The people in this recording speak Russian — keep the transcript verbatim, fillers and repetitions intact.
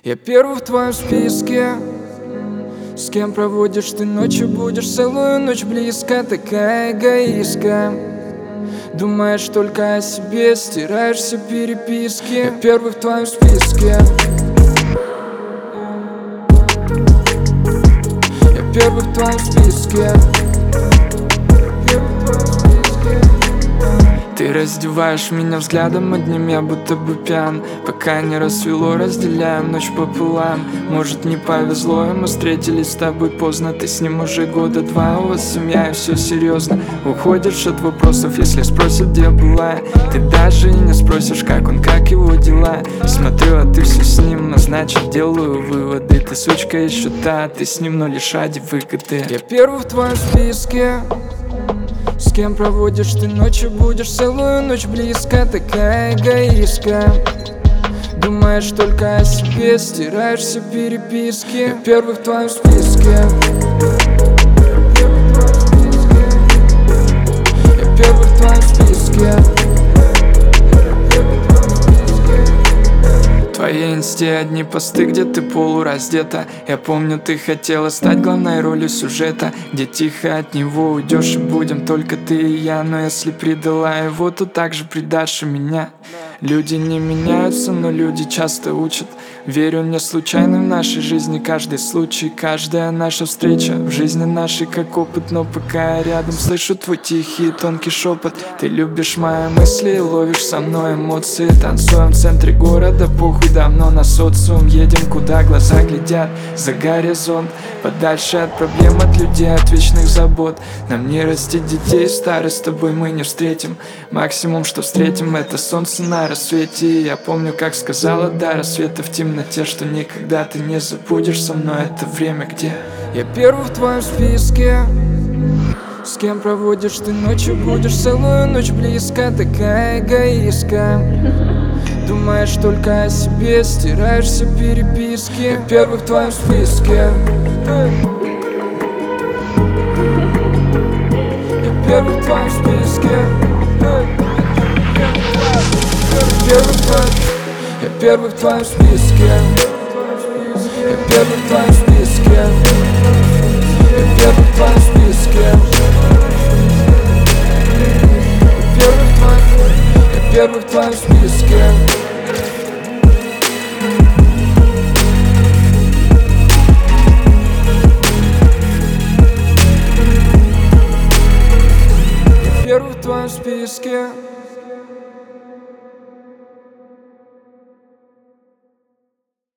Я первый в твоем списке. С кем проводишь ты ночи, будешь целую ночь близко. Такая эгоистка, думаешь только о себе, стираешь все переписки. Я первый в твоем списке. Я первый в твоем списке. Ты раздеваешь меня взглядом одним, я будто бы пьян. Пока не рассвело, разделяем ночь пополам. Может, не повезло, и мы встретились с тобой поздно. Ты с ним уже года два, у вас семья, и все серьезно. Уходишь от вопросов, если спросят, где была. Ты даже и не спросишь, как он, как его дела. Смотрю, а ты все с ним, а значит делаю выводы. Ты сучка еще та, ты с ним, но лишь ради выгоды. Я первый в твоем списке. С кем проводишь ты ночи, будешь целую ночь близко. Такая эгоистка, думаешь только о себе, стираешь все переписки. Я первый в твоем списке. Я первый в твоем списке. В твоей инсте одни посты, где ты полураздета. Я помню, ты хотела стать главной ролью сюжета, где тихо от него уйдешь и будем только ты и я. Но если предала его, то также предашь и меня. Люди не меняются, но люди часто учат. Верю, не случайно в нашей жизни каждый случай, каждая наша встреча в жизни нашей как опыт. Но пока я рядом, слышу твой тихий тонкий шепот. Ты любишь мои мысли и ловишь со мной эмоции. Танцуем в центре города, похуй давно на социум. Едем, куда глаза глядят, за горизонт. Подальше от проблем, от людей, от вечных забот. Нам не растить детей, старость с тобой мы не встретим. Максимум, что встретим, это солнце на рассвете. И я помню, как сказала до рассвета в темноте, что никогда ты не забудешь со мной это время, где я первый в твоем списке. С кем проводишь ты ночи, будешь целую ночь близко. Такая эгоистка, думаешь только о себе, стираешь все переписки. Я первый в твоем списке. Я первый в твоем списке. Первый в твоем... Я первый в твоем списке. Я первый в твоем списке. Я первый в твоем списке. Я первый в твоем... Я первый в твоем списке. Я первый в твоем списке.